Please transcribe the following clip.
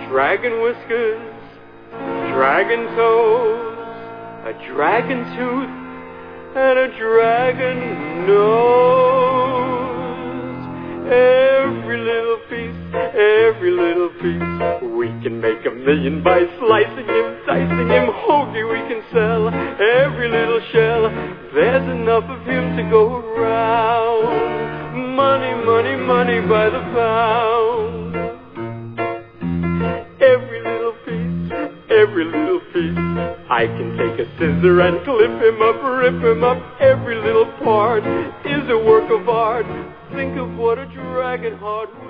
dragon whiskers, dragon toes, a dragon tooth, and a dragon nose. Every little piece, we can make a million by slicing him, dicing him, hoagie we can sell. Every little shell, there's enough of him to go around. Money, money, money by the pound. Every little piece, I can take a scissor and clip him up, rip him up. Every little part is a work of art. Think of what a dragon heart